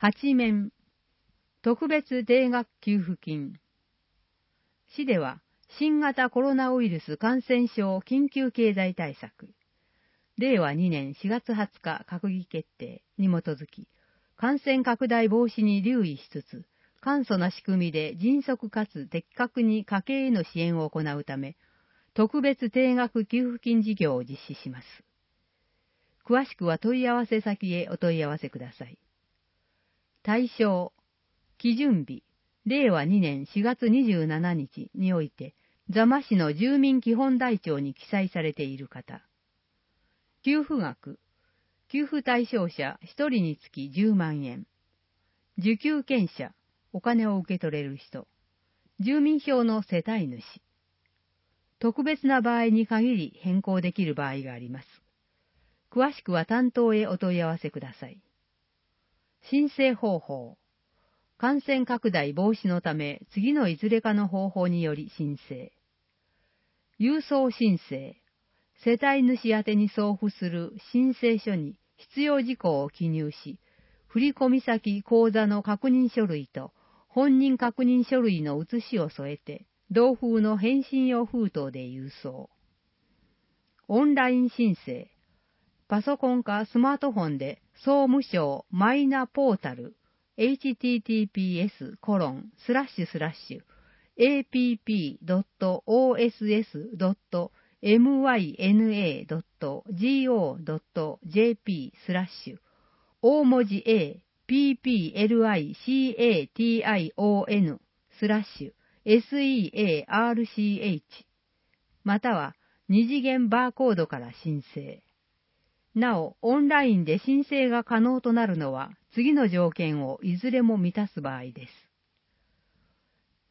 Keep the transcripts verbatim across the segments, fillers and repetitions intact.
はち面、特別定額給付金。市では、新型コロナウイルス感染症緊急経済対策、れいわにねんしがつはつか閣議決定に基づき、感染拡大防止に留意しつつ、簡素な仕組みで迅速かつ的確に家計への支援を行うため、特別定額給付金事業を実施します。詳しくは問い合わせ先へお問い合わせください。対象、基準日、れいわにねんしがつにじゅうしちにちにおいて、座間市の住民基本台帳に記載されている方。給付額、給付対象者ひとりにつきじゅうまんえん。受給権者、お金を受け取れる人。住民票の世帯主。特別な場合に限り変更できる場合があります。詳しくは担当へお問い合わせください。申請方法。感染拡大防止のため、次のいずれかの方法により申請。郵送申請。世帯主宛てに送付する申請書に必要事項を記入し、振込先口座の確認書類と本人確認書類の写しを添えて、同封の返信用封筒で郵送。オンライン申請。パソコンかスマートフォンで総務省マイナポータル エイチティーティーピーエスコロンスラッシュスラッシュエーピーピードットオーエスエスドットエムワイエヌエードットジーオードットジェーピースラッシュ大文字 A、ピーピーエルアイシーエーティーアイオーエヌ スラッシュ エスイーエーアールシーエイチ または二次元バーコードから申請。なお、オンラインで申請が可能となるのは次の条件をいずれも満たす場合です。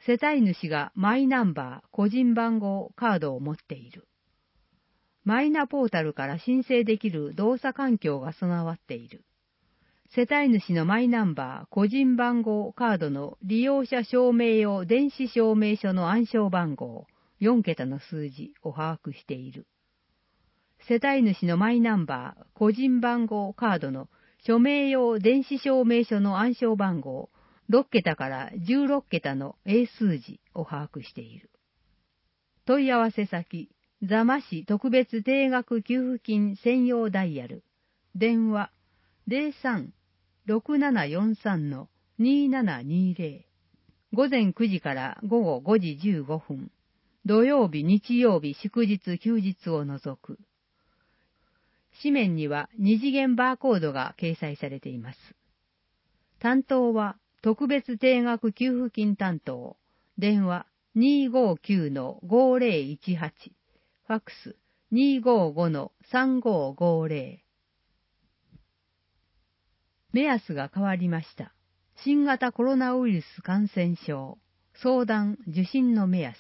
世帯主がマイナンバー、個人番号、カードを持っている。マイナポータルから申請できる動作環境が備わっている。世帯主のマイナンバー、個人番号、カードの利用者証明用電子証明書の暗証番号、よんけたの数字を把握している。世帯主のマイナンバー、個人番号、カードの署名用電子証明書の暗証番号、ろっけたからじゅうろっけたの英数字を把握している。問い合わせ先、座間市特別定額給付金専用ダイヤル、電話 ゼロさん ろくななよんさん にななにゼロ、午前くじから午後ごじじゅうごふん、土曜日、日曜日、祝日、休日を除く。紙面には二次元バーコードが掲載されています。担当は特別定額給付金担当、電話 にーごーきゅうのごーぜろいちはち、ファックス にーごーごのさんごーごーぜろ。目安が変わりました。新型コロナウイルス感染症、相談・受診の目安。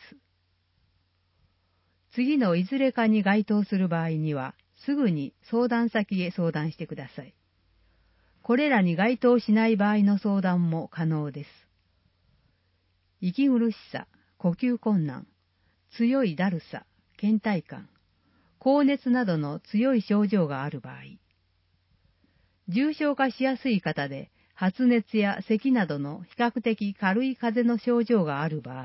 次のいずれかに該当する場合には、すぐに相談先へ相談してください。これらに該当しない場合の相談も可能です。息苦しさ、呼吸困難、強いだるさ、倦怠感、高熱などの強い症状がある場合、重症化しやすい方で発熱や咳などの比較的軽い風邪の症状がある場合、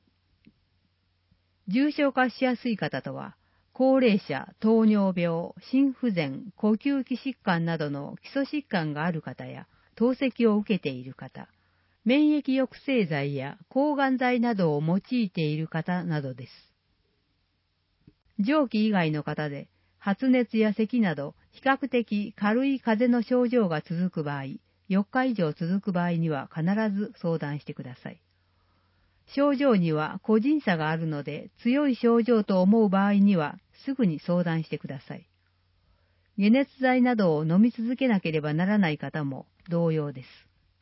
重症化しやすい方とは、高齢者、糖尿病、心不全、呼吸器疾患などの基礎疾患がある方や、透析を受けている方、免疫抑制剤や抗がん剤などを用いている方などです。上記以外の方で、発熱や咳など比較的軽い風邪の症状が続く場合、よっか以上続く場合には必ず相談してください。症状には個人差があるので、強い症状と思う場合にはすぐに相談してください。解熱剤などを飲み続けなければならない方も同様です。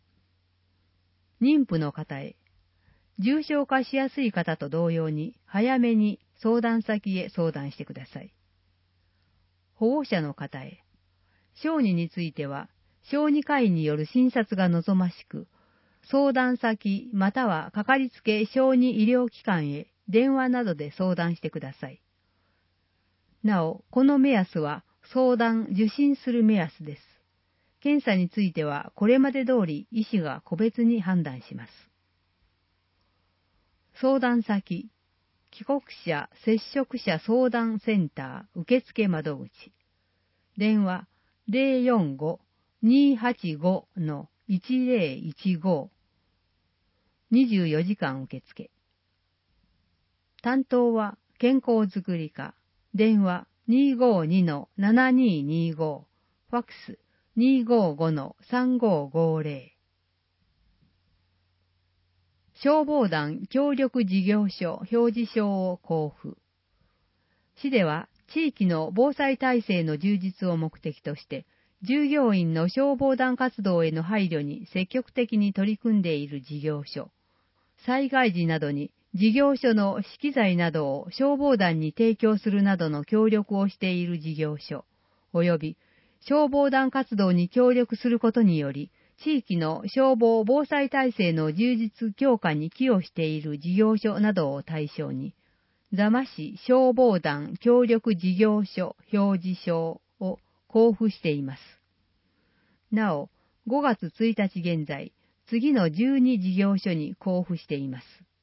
妊婦の方へ、重症化しやすい方と同様に早めに相談先へ相談してください。保護者の方へ、小児については小児科医による診察が望ましく、相談先またはかかりつけ小児医療機関へ電話などで相談してください。なお、この目安は相談・受診する目安です。 検査についてはこれまで通り医師が個別に判断します。相談先、帰国者接触者相談センター受付窓口。電話 ゼロよんご にーはちご いちゼロいちご。にじゅうよじかん受付。担当は健康づくり課。電話 にーごーにーななにーにーご。ファックス にーごーご さんごーごーゼロ。消防団協力事業所表示書を交付。市では地域の防災体制の充実を目的として、従業員の消防団活動への配慮に積極的に取り組んでいる事業所、災害時などに事業所の資機材などを消防団に提供するなどの協力をしている事業所、及び消防団活動に協力することにより、地域の消防防災体制の充実強化に寄与している事業所などを対象に、座間市消防団協力事業所表示書を交付しています。なお、ごがつついたち現在、次のじゅうに事業所に交付しています。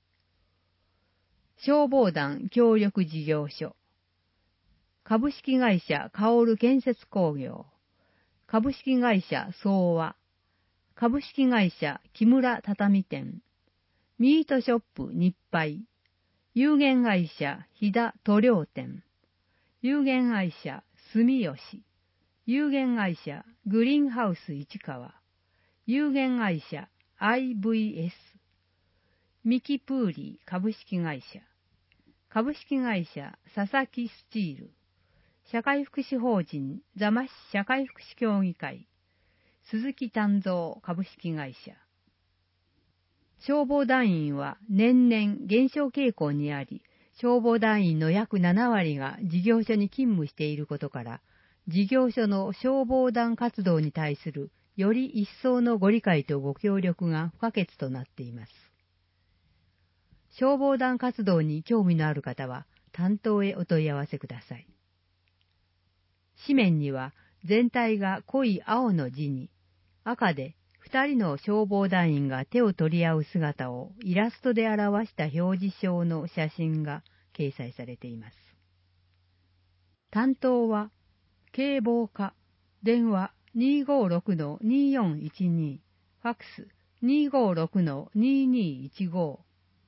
消防団協力事業所。株式会社カオル建設工業。株式会社総和。株式会社木村畳店。ミートショップ日配。有限会社飛騨塗料店。有限会社住吉。有限会社グリーンハウス市川。有限会社 アイブイエス。ミキプーリー株式会社。株式会社佐々木スチール。社会福祉法人座間市社会福祉協議会。鈴木丹蔵株式会社。消防団員は年々減少傾向にあり、消防団員の約ななわりが事業所に勤務していることから、事業所の消防団活動に対するより一層のご理解とご協力が不可欠となっています。消防団活動に興味のある方は担当へお問い合わせください。紙面には全体が濃い青の字に、赤で二人の消防団員が手を取り合う姿をイラストで表した表示書の写真が掲載されています。担当は警防課、電話 にーごーろく にーよんいちに、ファックス にーごーろく にーにーいちご。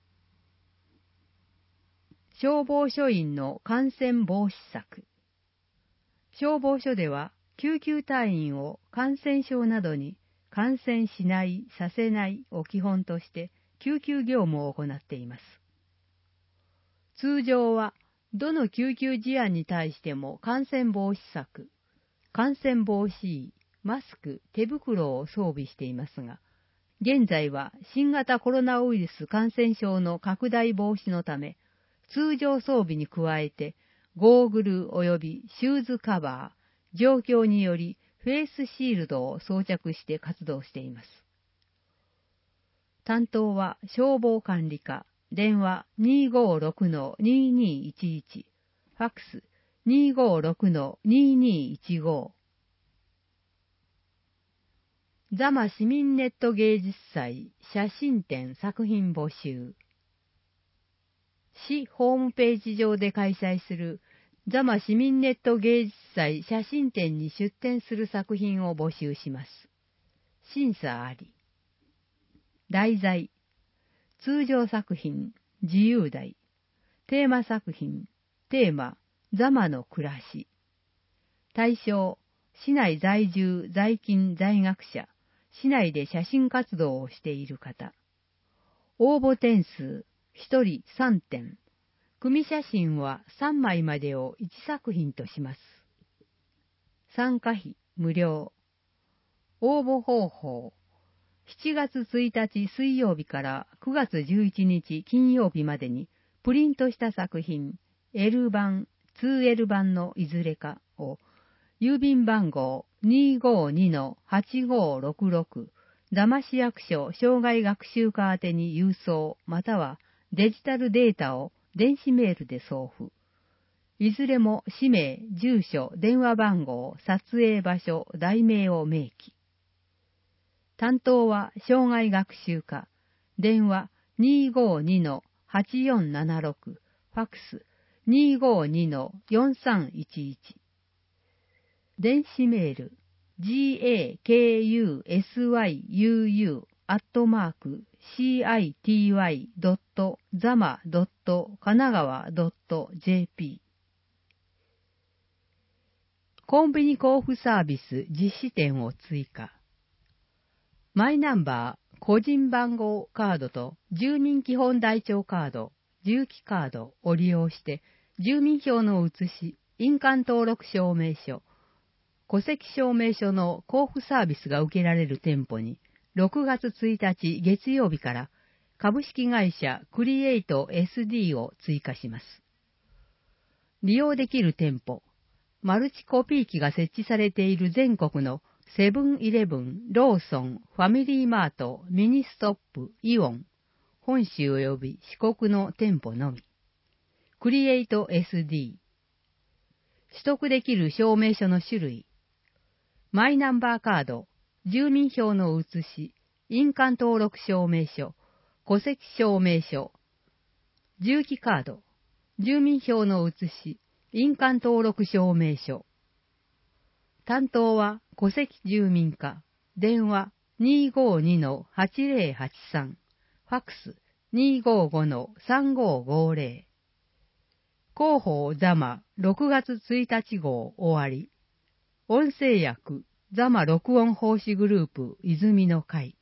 消防署員の感染防止策。消防署では救急隊員を感染症などに感染しない、させないを基本として救急業務を行っています。通常はどの救急事案に対しても感染防止策、感染防止衣、マスク、手袋を装備していますが、現在は新型コロナウイルス感染症の拡大防止のため、通常装備に加えて、ゴーグル及びシューズカバー、状況によりフェイスシールドを装着して活動しています。担当は消防管理課、電話 にーごーろく にーにーいちいち、ファックス にーごーろく にーにーいちご。座間市民ネット芸術祭写真展作品募集。市ホームページ上で開催する座間市民ネット芸術祭写真展に出展する作品を募集します。審査あり。題材、通常作品、自由題。テーマ作品、テーマ、座間の暮らし。対象、市内在住、在勤、在学者、市内で写真活動をしている方。応募点数、ひとりさんてん。組写真はさんまいまでをいちさくひんとします。参加費無料。応募方法。しちがつついたち水曜日からくがつじゅういちにち金曜日までにプリントした作品 エル 版、ツーエル 版のいずれかを郵便番号 にーごーにーはちごーろくろく 座間市役所障害学習課宛てに郵送またはデジタルデータを電子メールで送付。いずれも氏名、住所、電話番号、撮影場所、題名を明記。 担当は障害学習課。電話 にーごーにーはちよんななろく。ファックス にーごーにーよんさんいちいち。電子メール ジーエーケーユーエスワイユーユー アットマーク シーアイティーワイ ドット ザマ ドット 神奈川 ドット ジェーピー。コンビニ交付サービス実施店を追加。マイナンバー、個人番号カードと住民基本台帳カード、住基カードを利用して住民票の写し、印鑑登録証明書、戸籍証明書の交付サービスが受けられる店舗にろくがつついたち月曜日から株式会社クリエイト エスディー を追加します。利用できる店舗、マルチコピー機が設置されている全国のセブンイレブン、ローソン、ファミリーマート、ミニストップ、イオン、本州及び四国の店舗のみ。クリエイト エスディー。取得できる証明書の種類。マイナンバーカード、住民票の写し、印鑑登録証明書、戸籍証明書、住基カード、住民票の写し、印鑑登録証明書。担当は戸籍住民課。電話 にーごーにーはちぜろはちさん。ファックス にーごーごーさんごーごーぜろ。広報ザマろくがつついたち号終わり。音声訳ザマ録音奉仕グループ泉の会。